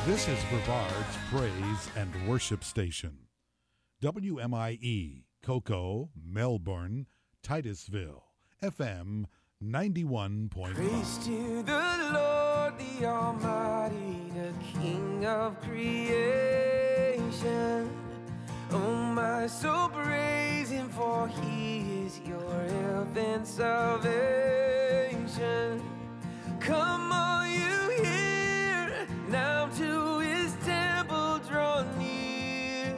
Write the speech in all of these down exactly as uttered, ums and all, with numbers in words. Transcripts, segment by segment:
This is Brevard's Praise and Worship Station. W M I E, Cocoa, Melbourne, Titusville, F M ninety-one point one. Praise to the Lord, the Almighty, the King of creation. Oh, my soul, praise Him, for He is your health and salvation. Come on, you hear, now to His temple draw near.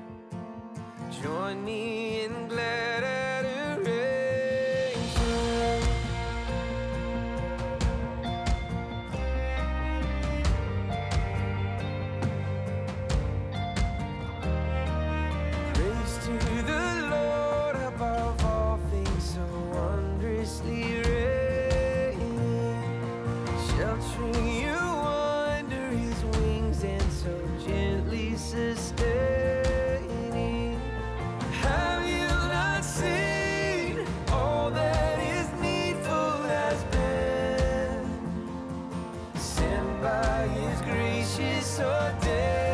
Join me in glad adoration. Praise to the Lord above all things, so wondrously reigning, sheltering you under His wings and so gently sustaining. Have you not seen all that is needful has been sent by His gracious ordaining?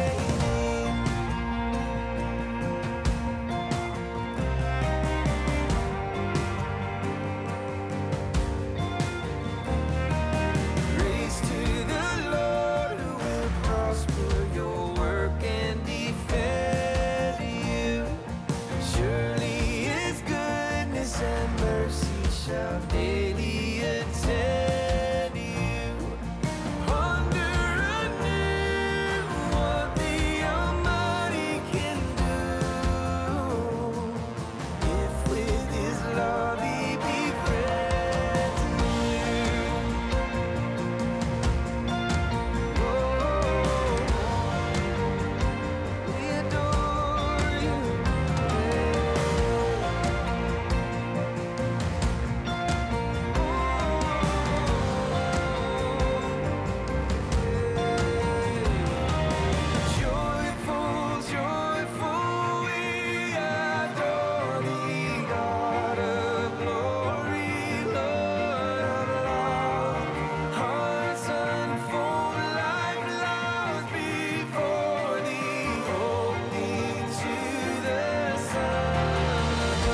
Praise to the Lord who will prosper your work and defend you. Surely His goodness and mercy shall daily attend you. Ponder anew what the Almighty can do, if with His love He be friends to you. Oh, we adore you. Joyful, joyful, we adore Thee, God of glory, Lord of love. Hearts unfold like flowers before Thee, holy to the Son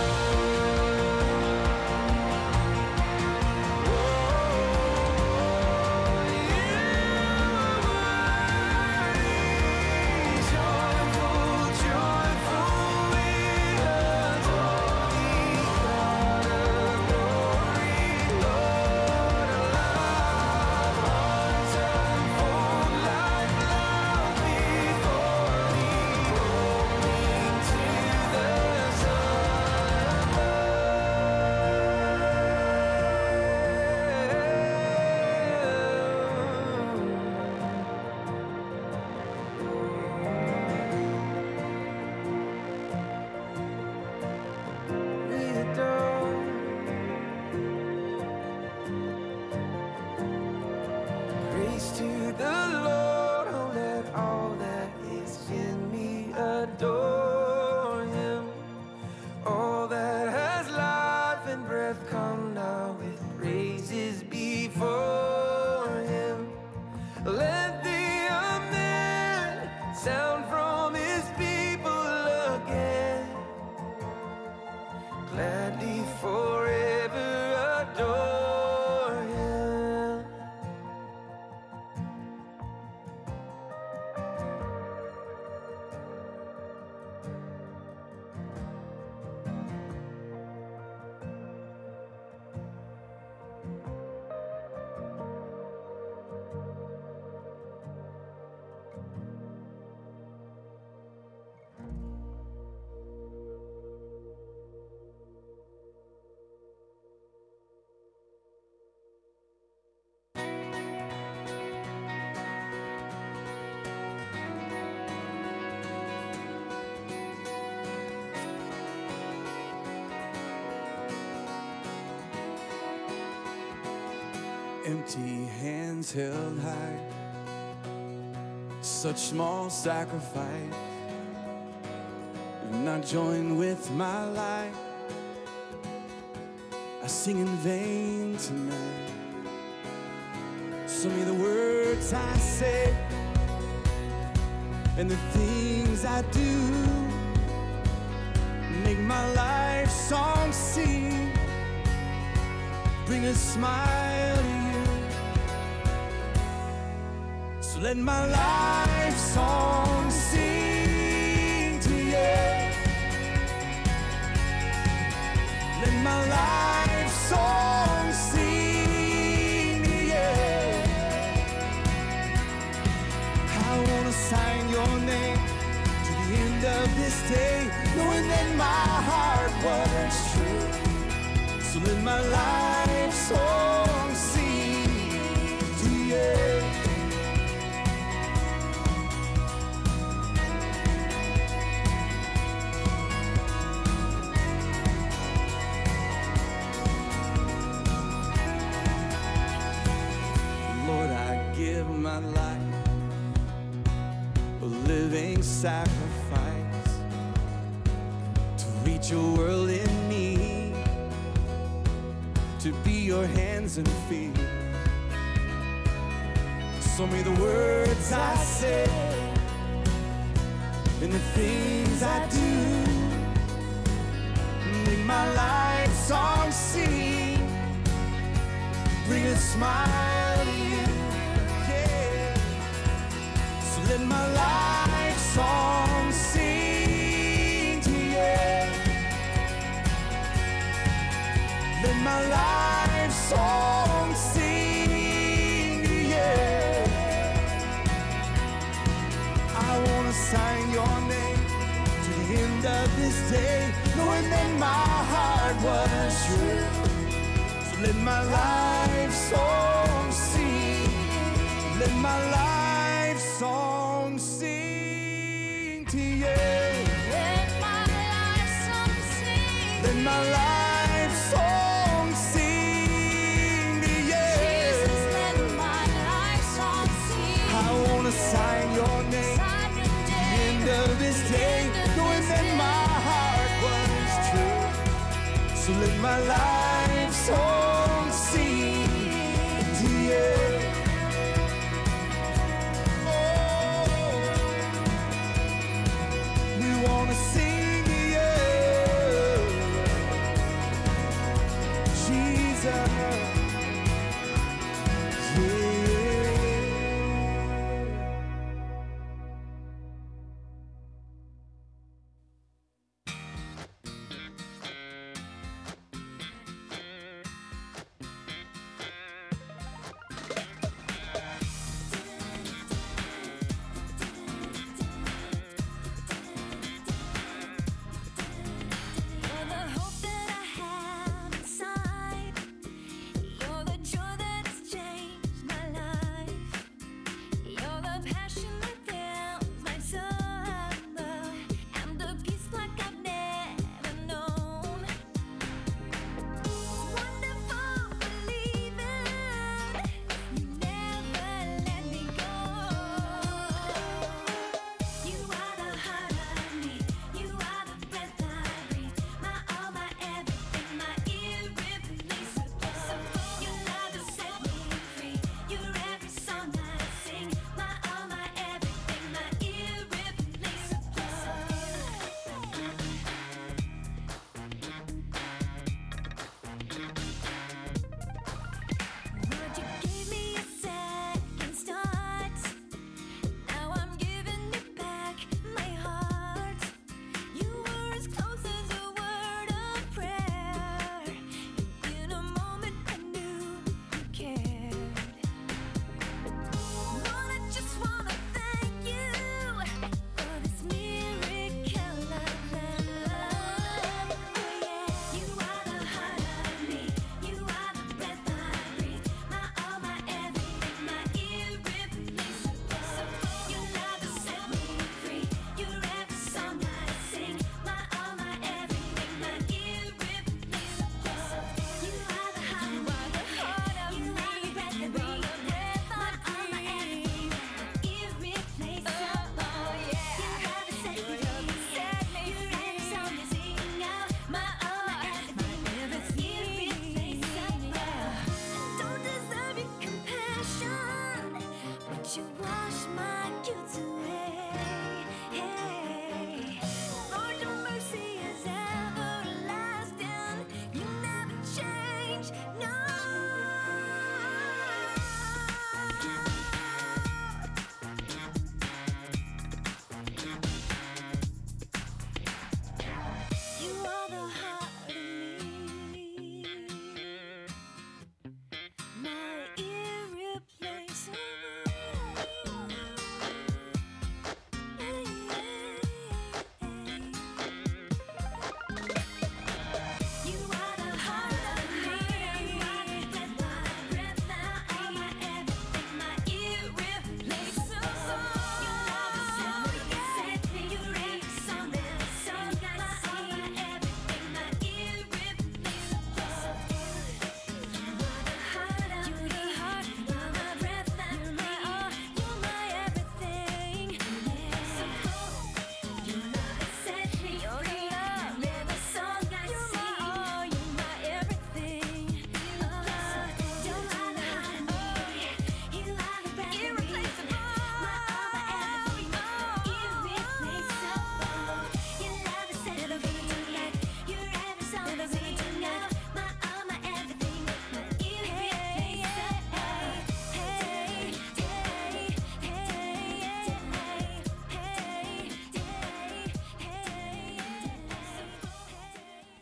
Joyful, joyful, we adore Thee, God of glory, Lord of love. Hearts unfold like flowers before Thee, holy to the Son we adore. Praise to the Lord, oh let all that is in me adore Him. All that has life and breath come now with praises before Him. Let the amen sound from His people again. Gladly forever adore Him. Empty hands held high, such small sacrifice. And I join with my life, I sing in vain tonight. So may the words I say and the things I do make my life song sing, bring a smile to you. So let my life song sing to you. Let my life song sing to you. I wanna sign your name to the end of this day, knowing that my heart was true. So let my life song sing to you. Lord, I give my life a living sacrifice to reach a world in need, to be your hands and feet. So may the words I say and the things I do make my life song sing, bring a smile to you. Yeah. So let my life song sing to you. Let my life song sing to you. I wanna sign your name to the end of this day, knowing that my heart was true. So let my life song sing. Let my life song sing to you. Let my life song sing. Let my life song sing to you. Jesus, let my life song sing. I wanna sign your name Sign your at the name. end of this day, knowing that my heart was true. So let my life song sing to you. Oh, we wanna sing to you, Jesus. Yeah. You're the hope that I have inside. You're the joy that has changed my life. You're the passion that fills my soul, and the peace like I've never known. It's wonderful believing you never let me go. You are the heart of me. You are the breath I breathe. My all, my everything, my irreplaceable. Your love has set me free. You're every song I sing. My all, my everything, my irreplaceable. Lord, you gave me a second start. Now I'm giving you back my heart. You were as close as a word of prayer. In a moment I knew you cared. Lord, I just wanna thank you for this miracle of love. Oh yeah, you are the heart of me. You are the breath I breathe. My all, my everything, my irreplaceable. Your love has set me free. You're every song I sing. My all, my everything, my irreplaceable. You are the heart of me. You are the breath I breathe. My all, my everything, irreplaceable. Your love has set me free. You're every song I sing. My all, my everything, irreplaceable. I don't deserve your compassion, but you wash my guilt away.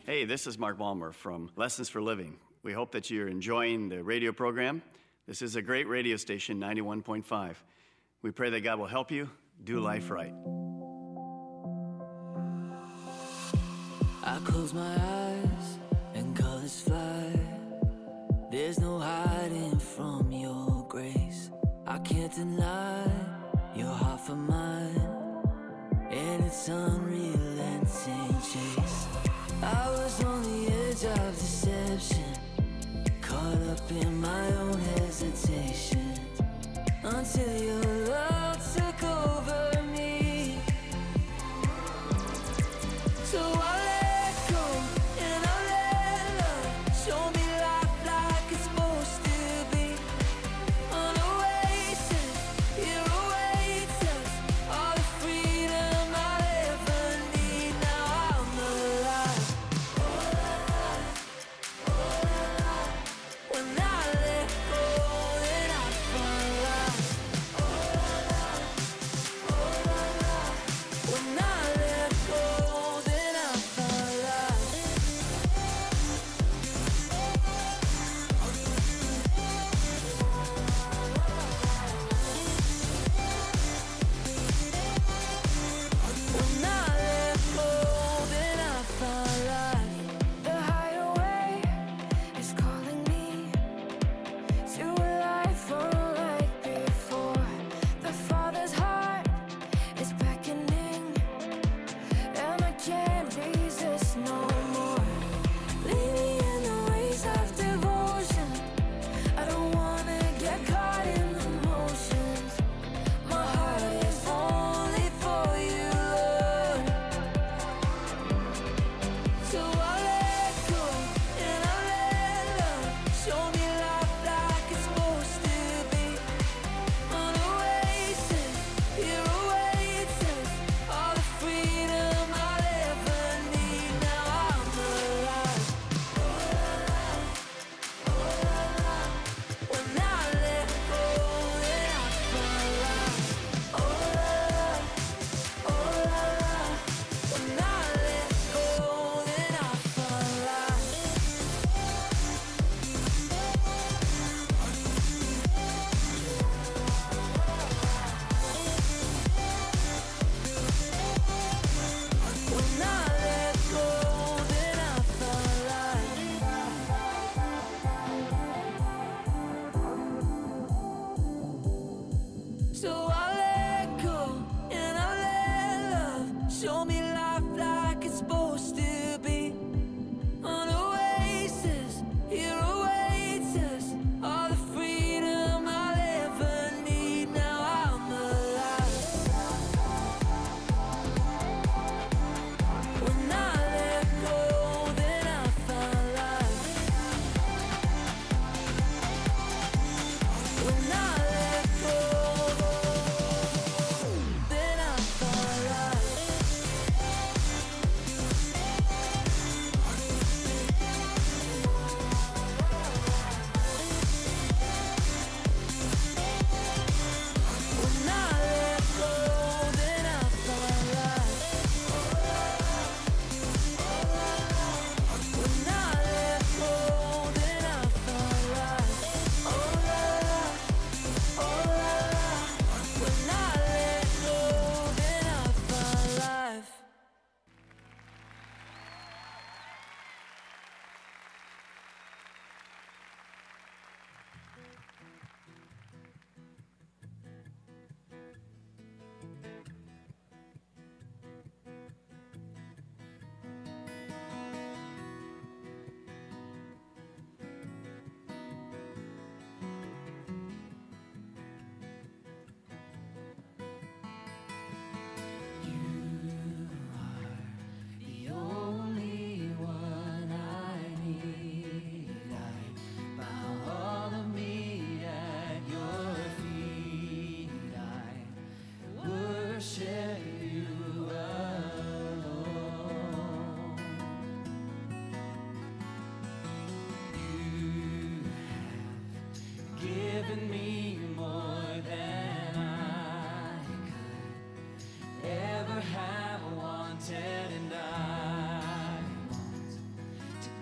Hey, this is Mark Balmer from Lessons for Living. We hope that you're enjoying the radio program. This is a great radio station, ninety-one point five. We pray that God will help you do life right. I close my eyes and colors fly. There's no hiding from your grace. I can't deny your heart for mine, and its unrelenting chase. I was on the edge of deception, caught up in my own hesitation, until your love took over me. So I let go and I let love show me life like it's supposed to be. An oasis, it awaits us, all the freedom I ever need. Now I'm alive. When I let go, then I find life.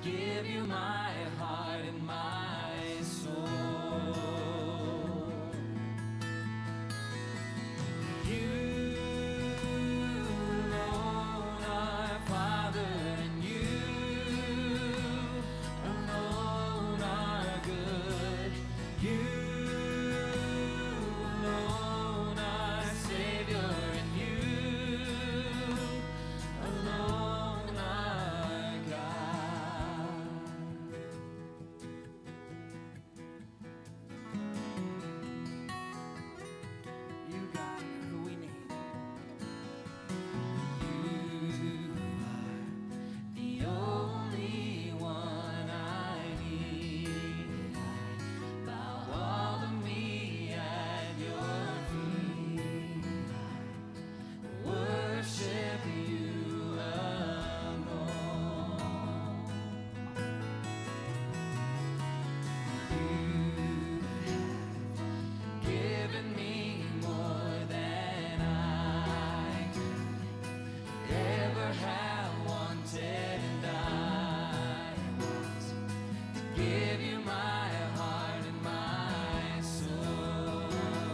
give you my heart and my soul. You alone are Father, and you alone are good. You alone are Savior, and you alone are God. You got who we need. You are the only one I need. Bow all of me at your feet. Worship you alone. You've given me more than I could ever have wanted, and I want to give you my heart and my soul.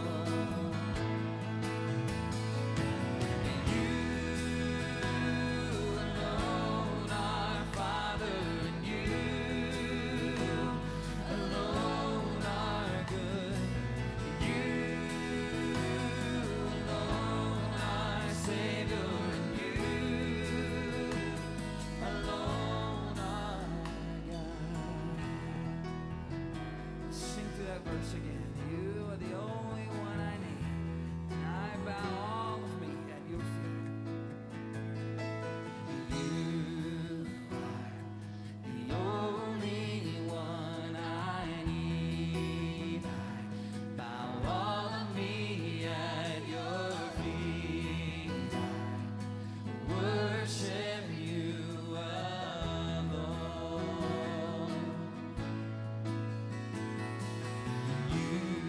And you alone are Father, and you alone are good. You alone are Savior, and you alone are God. Sing through that verse again. You are the only one I need, and I bow all of me at your feet. You are the only one I need. I bow all of me at your feet. I worship you alone. You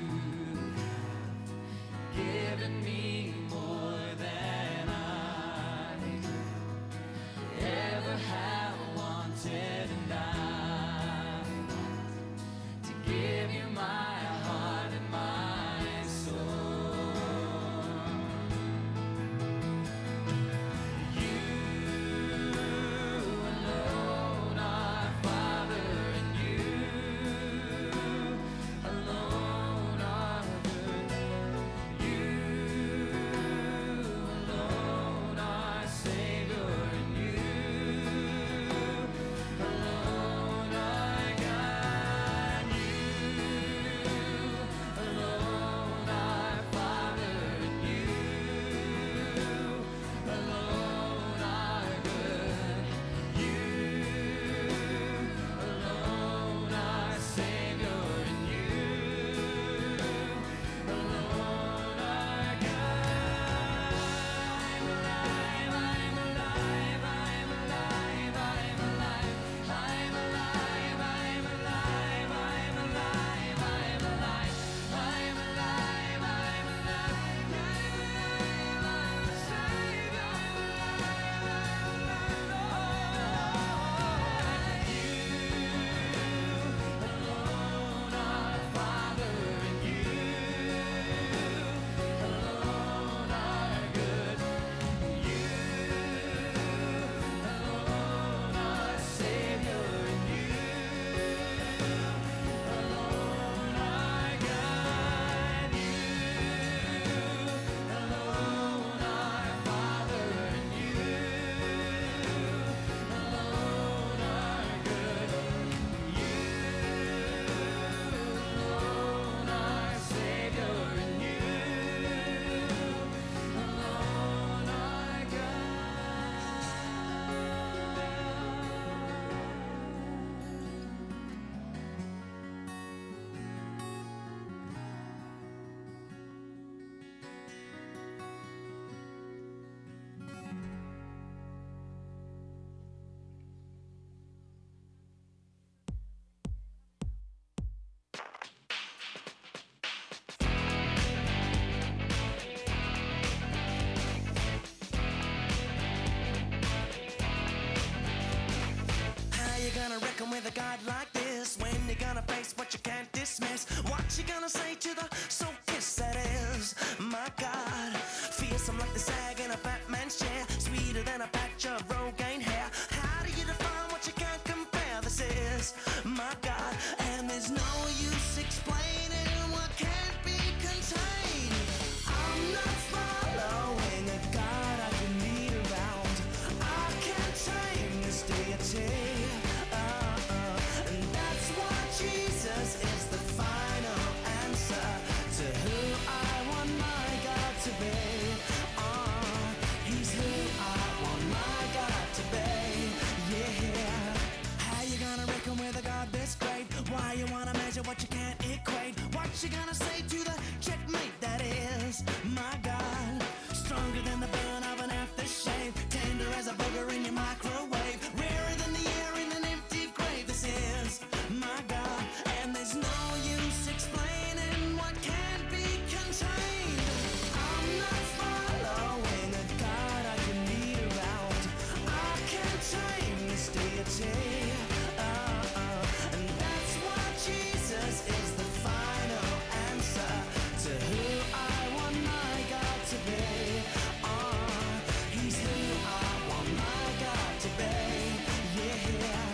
fierce, I'm like the sag in a Batman's chair. Sweeter than a patch of Rogaine hair. How do you define what you can't compare? This is my God, and there's no use explaining what can't be contained. I'm not following a God I can lead around. I can't tame this deity. Uh-uh. And that's why Jesus is the final answer to who I want my God to be. Uh, he's who I want my God to be. Yeah. How you gonna reckon with a God this great? Why you wanna measure what you can't equate? What you gonna say to the checkmate that is my God? Stronger than the burn of an aftershave, tender as a booger in your microwave, rarer than the air in an empty grave. This is my God, and there's no use explaining what can't be contained. I'm not following a God I can lead around. I can't tame this deity. Uh-uh. And that's why Jesus is the final answer to who I want my God to be. Uh, he's who I want my God to be. Yeah.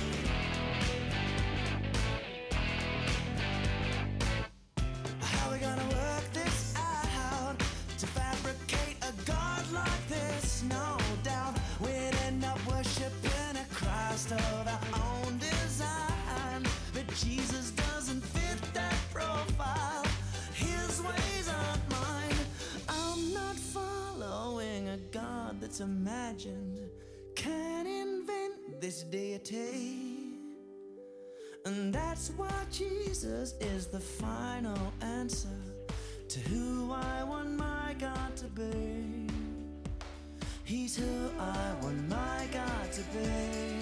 How we gonna work this out to fabricate a God like this? No doubt we'd end up worshiping a Christ of our own design, but Jesus doesn't fit that profile. His ways aren't mine. I'm not following a God that's imagined. Can't invent this deity. And that's why Jesus is the final answer to who I want my God to be. He's who I want my God to be.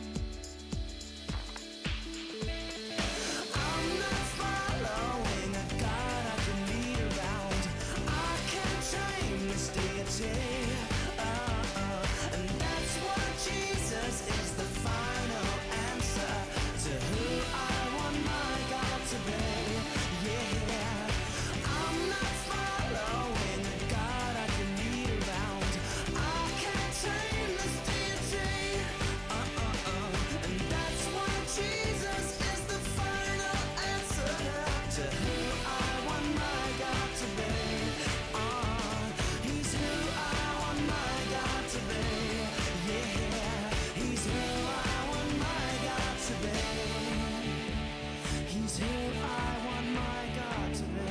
I'm not following a God I can lead around. I can't tame this deity. Uh-uh. And that's why Jesus is the final answer to who I want my God to be. Yeah. I'm not following a God I can lead around. I can't tame this deity. Uh-uh-uh. And that's why Jesus is the final answer to who I want my God to be. Uh, he's who I want my God to be. Yeah, he's who I want my God to be. He's who I want my God to be.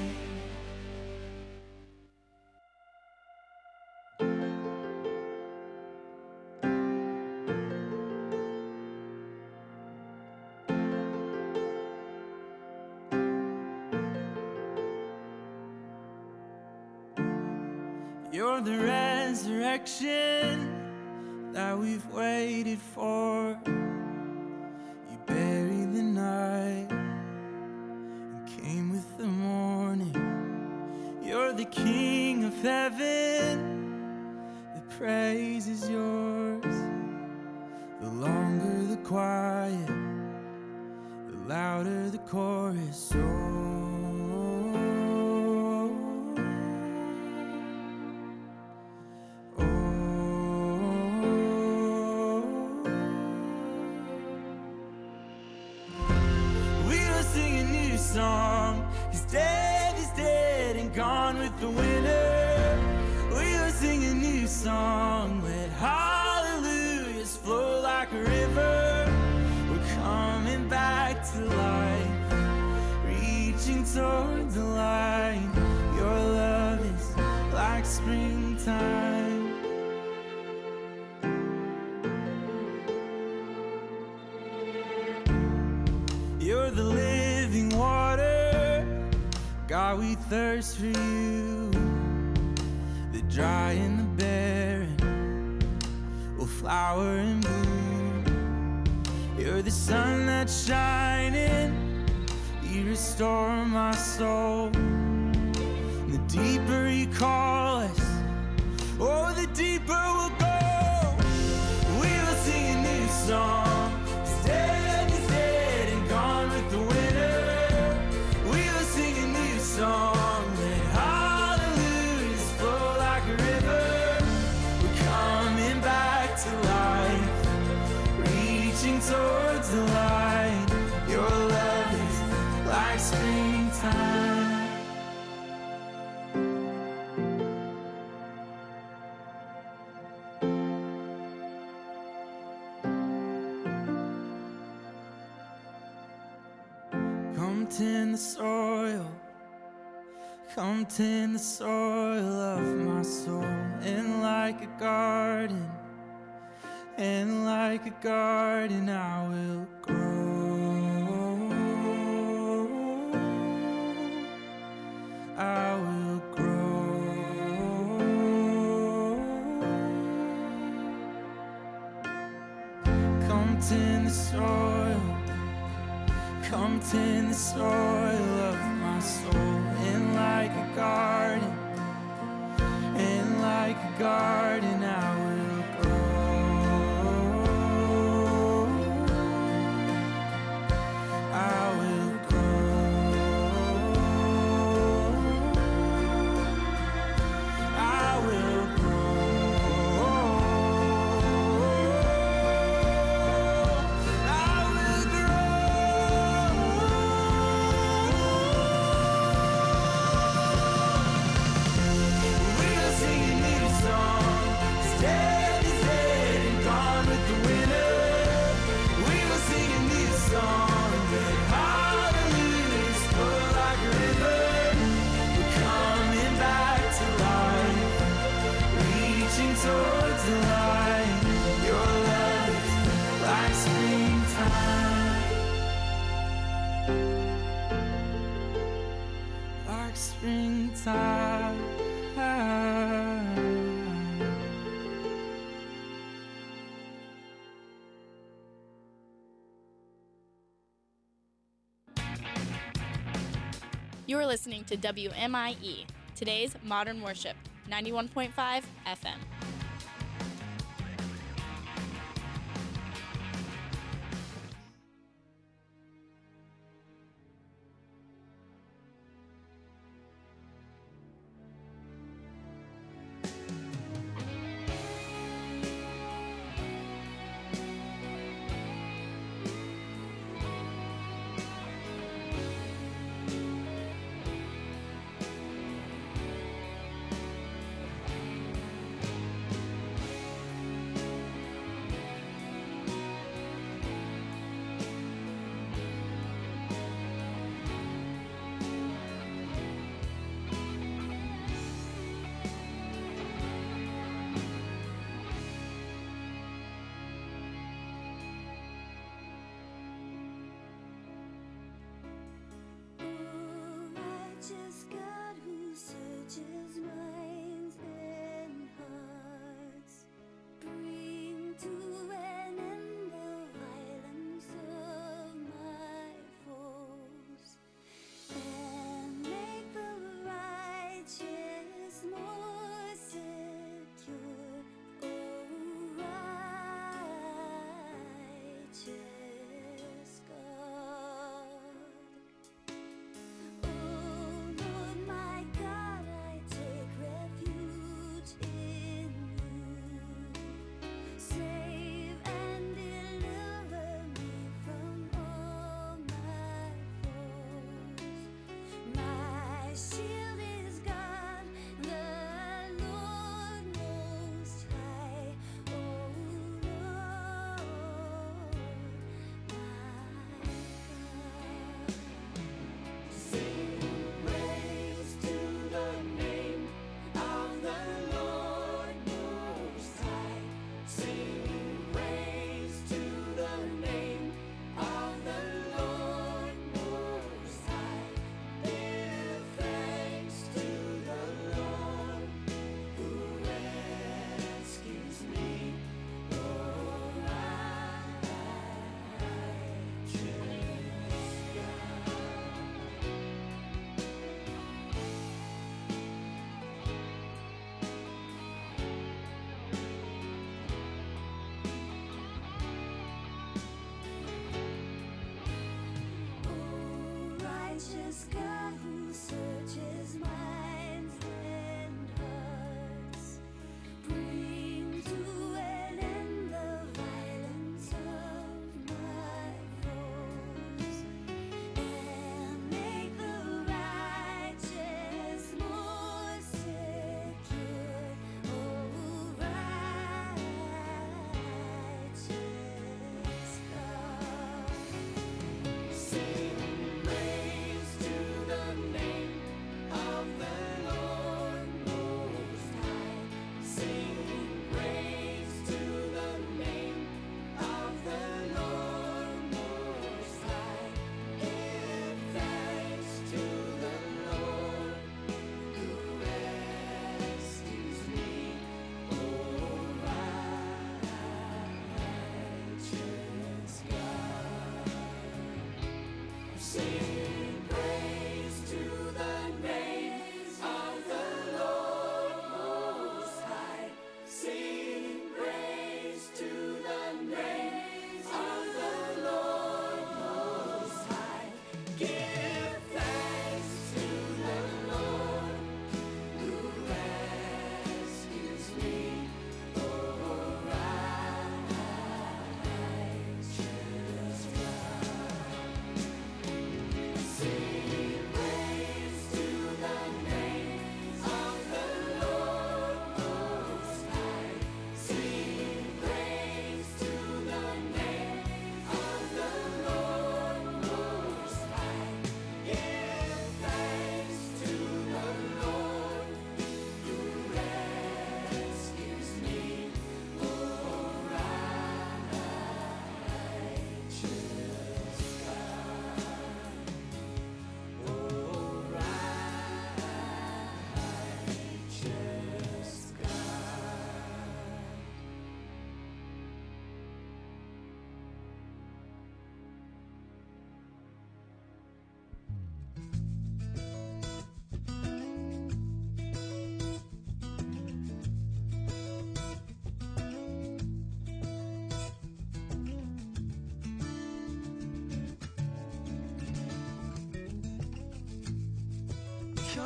You're the resurrection that we've waited for. You buried the night and came with the morning. You're the King of heaven, the praise is yours. The longer the quiet, the louder the chorus. Oh. Song. He's dead, he's dead and gone with the winner. We will sing a new song. Let hallelujahs flow like a river. We're coming back to life, reaching toward the light. Your love is like springtime. You're the living water, God, we thirst for you. The dry and the barren will flower and bloom. You're the sun that's shining, you restore my soul. The deeper you call us, oh, the deeper we'll go. We will sing a new song. He's dead, he's dead and gone with the winner. We will sing a new song. Let hallelujahs flow Come tend the soil, come tend the soil of my soul. And like a garden, and like a garden I will grow. I will grow. Come tend the soil, come tend the soil of my soul. And like a garden, and like a garden I will grow. I will grow. I will grow. I will grow. We'll sing a new song. Dead is dead and gone with the winter. We will sing a new song. Red hallelujahs flow like a river. We're coming back to life, reaching towards the light. Your love is like springtime, like springtime. You're listening to W M I E, today's Modern Worship, ninety-one point five F M. Righteous God who searches minds and hearts, bring to an end the violence of my foes, and make the righteous more secure. O righteous God. Oh Lord my God, I take refuge in you. Save and deliver me from all my foes. My shield is God, the Lord Most High. Oh Lord, my God. Sing praise to the name of the Lord Most High. Sing praise to the name of the Lord Most High. Give thanks to the Lord who rescues me. Oh, righteous God. Oh, righteous God who searches minds and hearts, bring to an end the violence of my foes, and make the righteous more secure. Oh, righteous God. Sing praise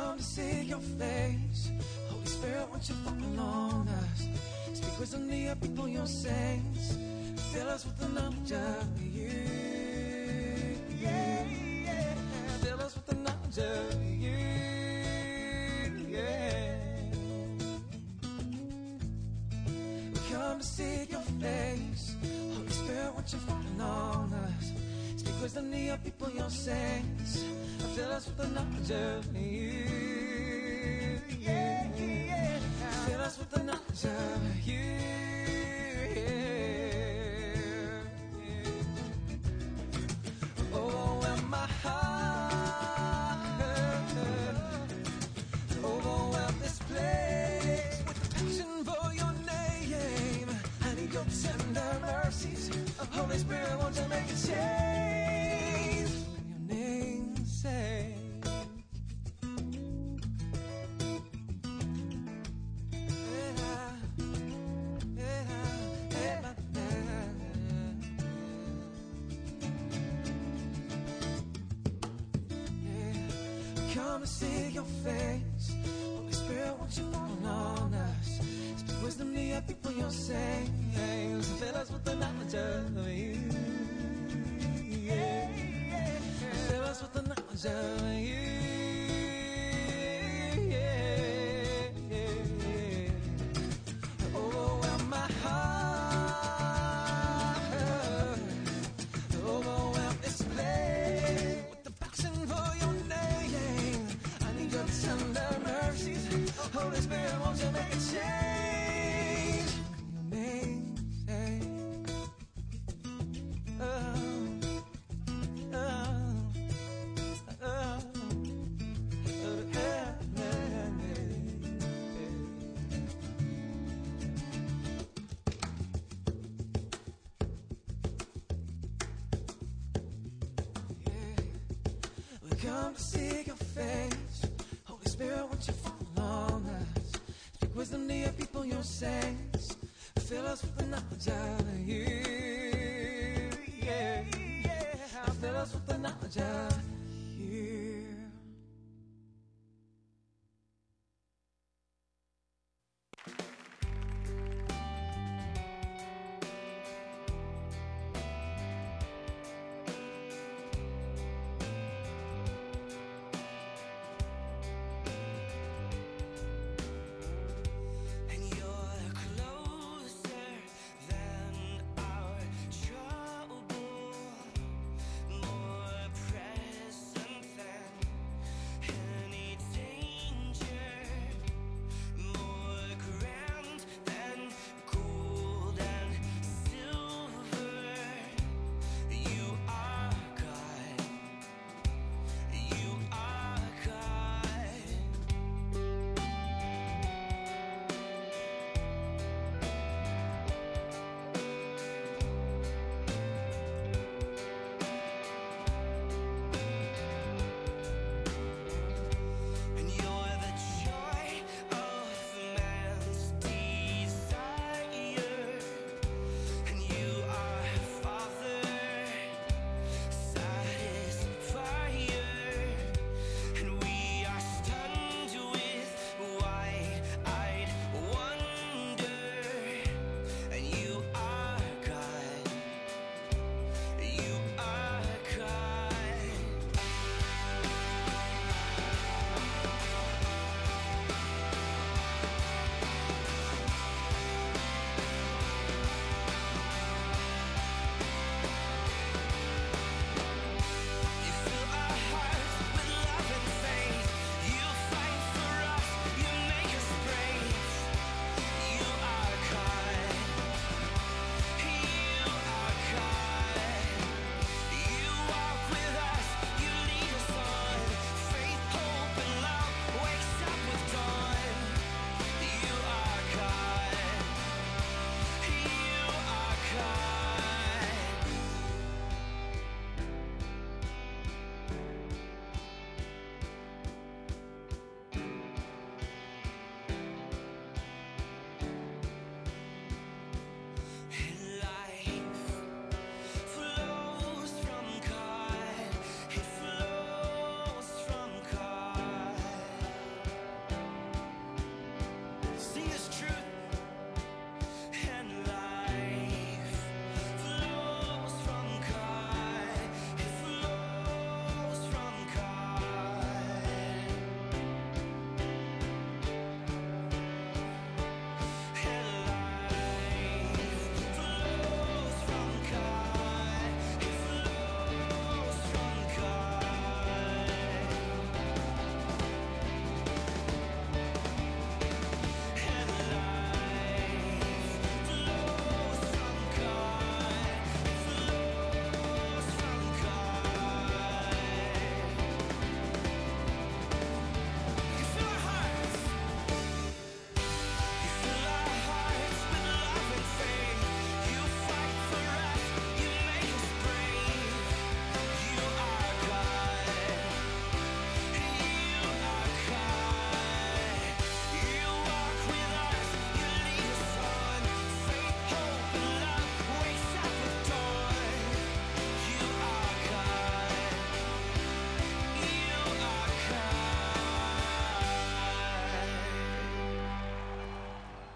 come to seek your face. Holy Spirit, won't you fall on us? Speak wisdom to your people, your saints. Fill us with the knowledge of you. Yeah, yeah. Fill us with the knowledge of you. Yeah. We come to seek your face. Holy Spirit, won't you fall on us? Speak wisdom to your people, your saints. Fill us with the knowledge of you. Yeah, yeah. Fill us with the knowledge of you. Overwhelm my heart. Overwhelm this place with the passion for your name. I need your tender mercies. Holy Spirit, won't you make a change? Your name say. Come to see your face. Holy Spirit, won't you fall on us? Speak wisdom to your people, your saints. Fill us with the knowledge of you. Yeah, yeah. Fill us with the knowledge of you. Yeah, yeah. Overwhelm my heart. Overwhelm this place with the passion for your name. I need your tender mercies. Holy Spirit, won't you make a change? Your name say. Oh, oh, oh, oh, we come to seek your face. Holy Spirit, won't you fall on us? Speak wisdom to your people, your saints. Fill us with the knowledge of you. Yeah, yeah. Fill us with the knowledge of you. And you're closer than our trouble, more present.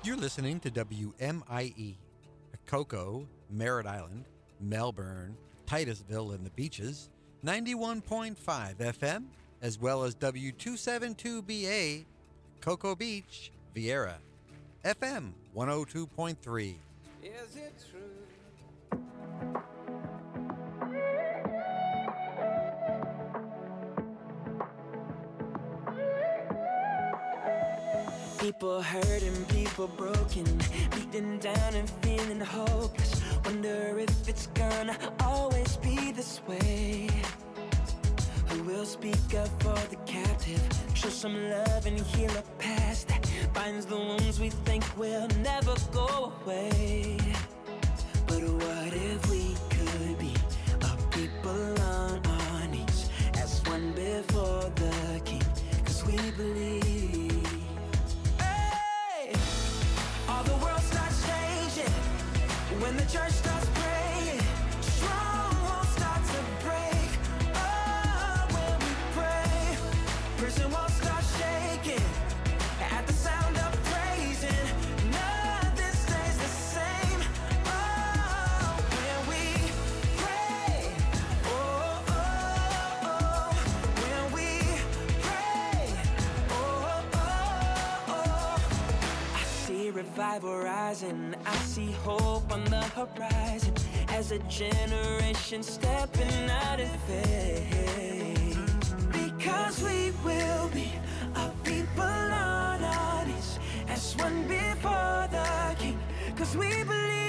You're listening to W M I E, Cocoa, Merritt Island, Melbourne, Titusville and the Beaches, ninety-one point five F M, as well as W two seventy-two B A, Cocoa Beach, Vieira, F M one oh two point three. Is it true? People hurting, people broken, beaten down and feeling hopeless. Wonder if it's gonna always be this way. Who will speak up for the captive? Show some love and heal a past that binds the wounds we think will never go away. But what if we could be a people on our knees as one before the King? 'Cause we believe. Hey! All the world starts changing when the church starts praying. Strongholds start to break. Oh, when we pray, prison walls start shaking at the sound of praising. Nothing stays the same. Oh, when we pray. Oh, oh, oh. When we pray. Oh, oh, oh. I see revival rising. I see hope on the horizon as a generation stepping out in faith. Because we will be a people on our knees as one before the King. 'Cause we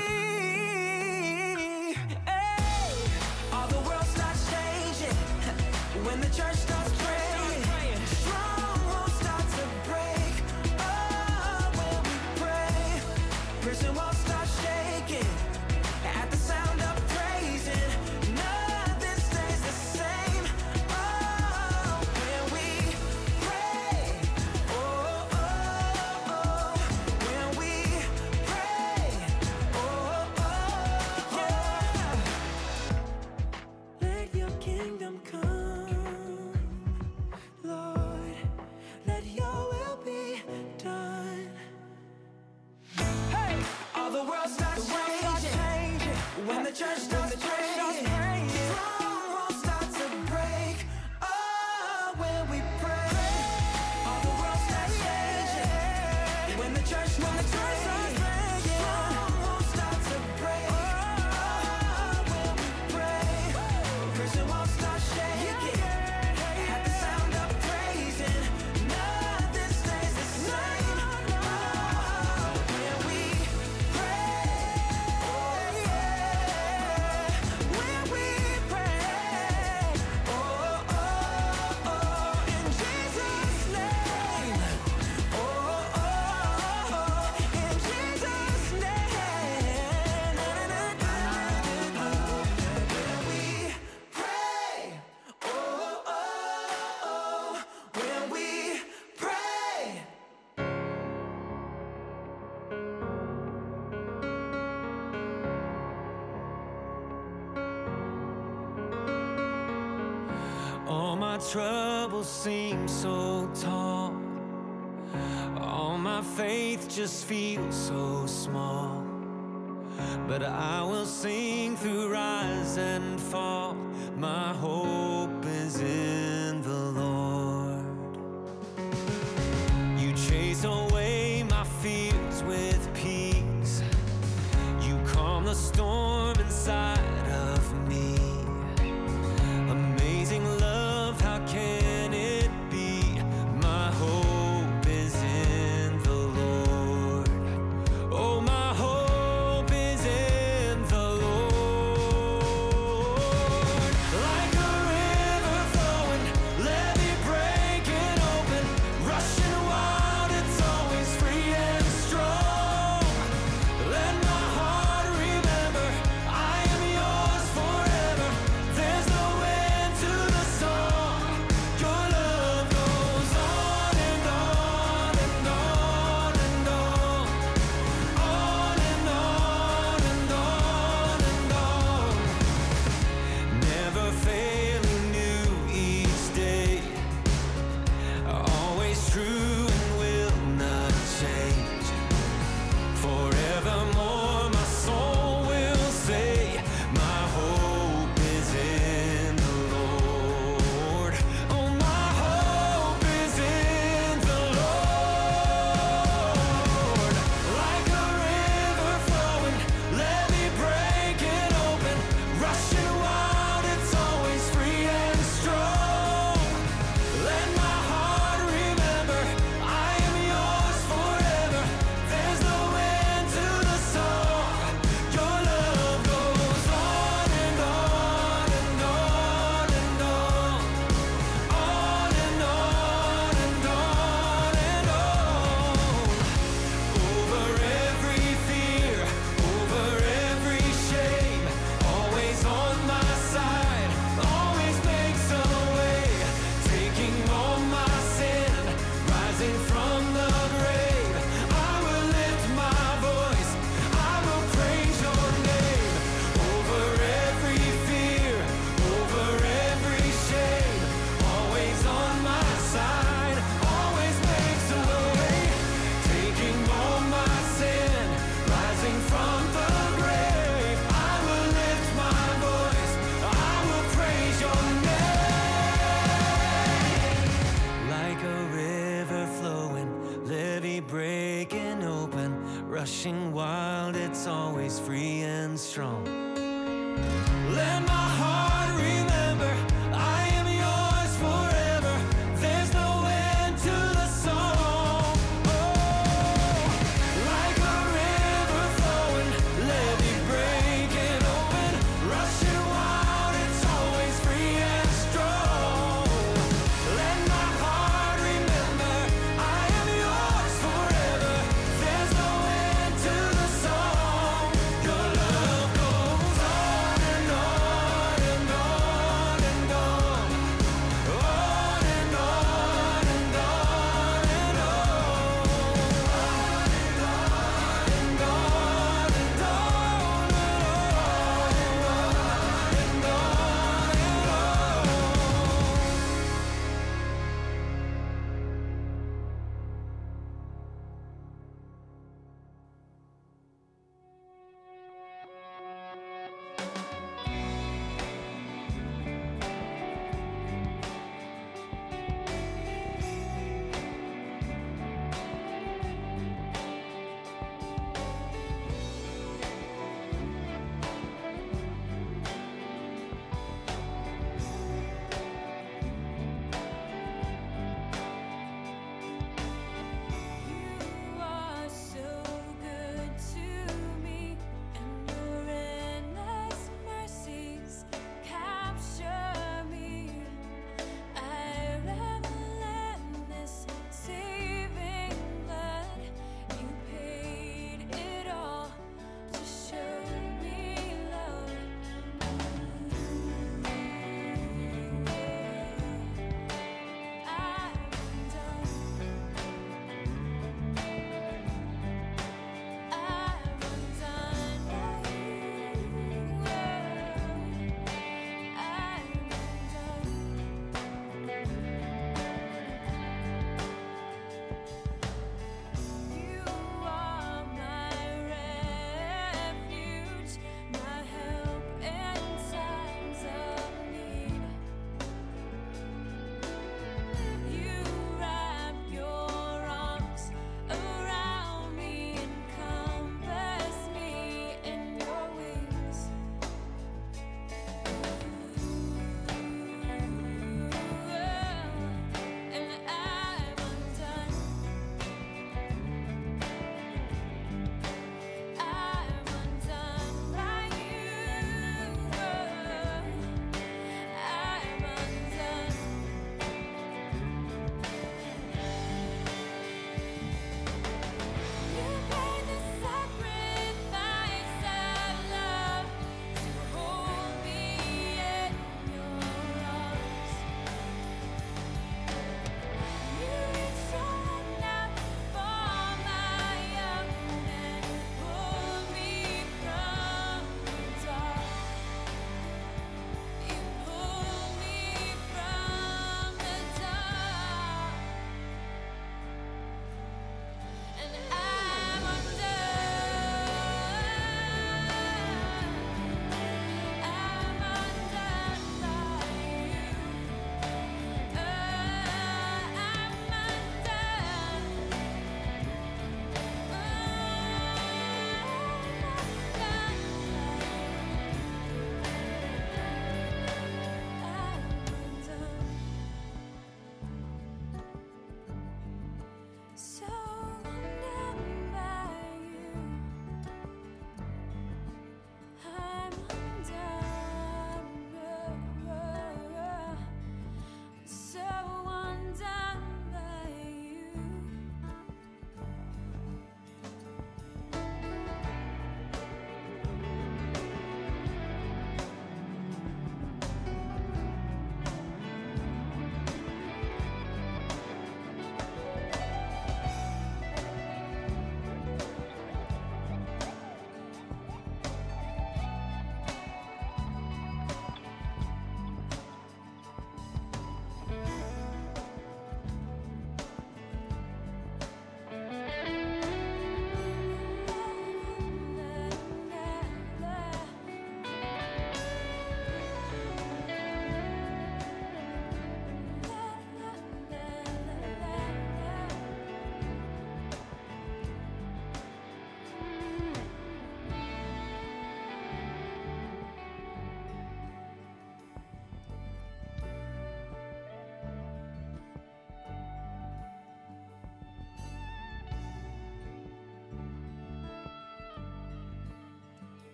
believe. Hey! All the world starts changing when the church starts praying. Strongholds start to break. Oh, when we pray, prison walls start shaking at the sound of praising. Nothing stays the same. Oh, when we pray. Oh, oh, oh. When we pray. Oh, oh, yeah. Let your kingdom come, Lord. Let your will be done. Hey! All the world starts changing when the church starts praying. Strongholds start to break. Oh, when we pray. All the world starts changing when the church starts praying. Strongholds start to break. Oh, when we pray. Prison walls start shaking at the sound of praising. Nothing stays the same. Oh, when we pray. Oh, yeah. When we pray. Oh, oh, oh. In Jesus' name. Oh, oh, oh. In Jesus' name. Na, na, na, na, na. When we pray. Oh, oh, oh. When we pray. All my troubles seem so tall. All my faith just feels so small. But I will sing through rise and fall. My hope is in the Lord. You chase away my fears with peace. You calm the storm inside of me. Amazing love, how can it be? My hope is in the Lord. Oh, my hope is in the Lord. Like a river flowing, let me break it open. Rushing wild, it's always free and strong. Let my heart remember rushing wild, it's always free and strong. Let my heart remember I am yours forever. There's no end to the song. Oh, like a river flowing, levee breaking open, rushing wild, it's always free and strong. Let my heart remember I am yours forever. There's no end to the song. Your love goes on and on and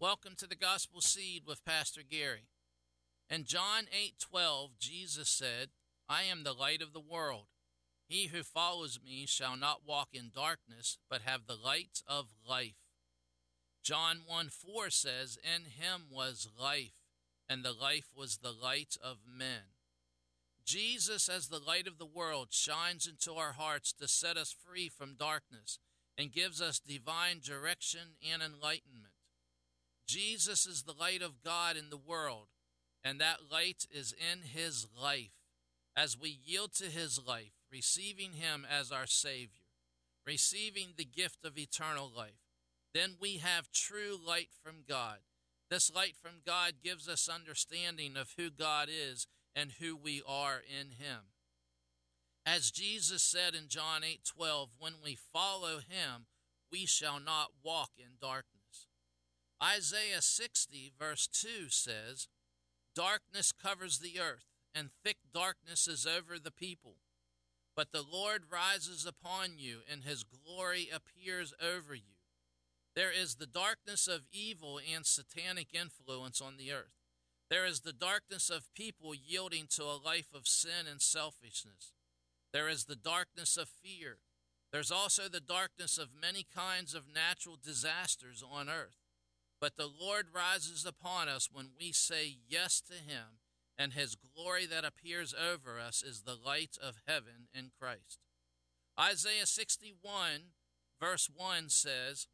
Welcome to the Gospel Seed with Pastor Gary. In John eight twelve, Jesus said, I am the light of the world. He who follows me shall not walk in darkness, but have the light of life. John one four says, in him was life, and the life was the light of men. Jesus, as the light of the world, shines into our hearts to set us free from darkness and gives us divine direction and enlightenment. Jesus is the light of God in the world, and that light is in his life. As we yield to his life, receiving him as our Savior, receiving the gift of eternal life, then we have true light from God. This light from God gives us understanding of who God is and who we are in him. As Jesus said in John eight twelve, when we follow him, we shall not walk in darkness. Isaiah sixty verse two says, darkness covers the earth, and thick darkness is over the people. But the Lord rises upon you, and his glory appears over you. There is the darkness of evil and satanic influence on the earth. There is the darkness of people yielding to a life of sin and selfishness. There is the darkness of fear. There's also the darkness of many kinds of natural disasters on earth. But the Lord rises upon us when we say yes to him, and his glory that appears over us is the light of heaven in Christ. Isaiah sixty-one verse one says,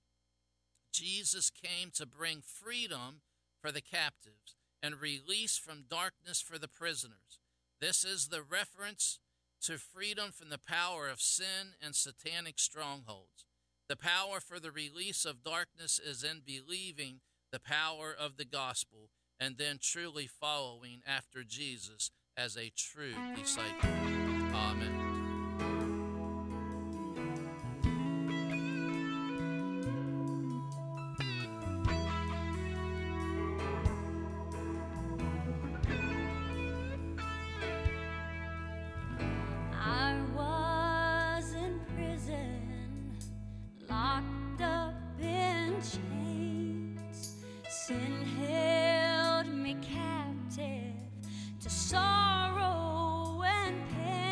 Jesus came to bring freedom for the captives and release from darkness for the prisoners. This is the reference to freedom from the power of sin and satanic strongholds. The power for the release of darkness is in believing the power of the gospel and then truly following after Jesus as a true disciple. Amen. I was in prison, locked up in chains. Sin held me captive to sorrow and pain.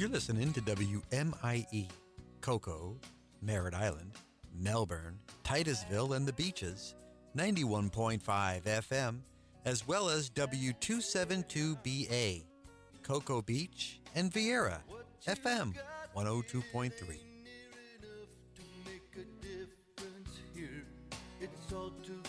You're listening to W M I E, Cocoa, Merritt Island, Melbourne, Titusville, and the Beaches, ninety-one point five F M, as well as W two seventy-two B A, Cocoa Beach, and Vieira, F M one oh two point three. It's all too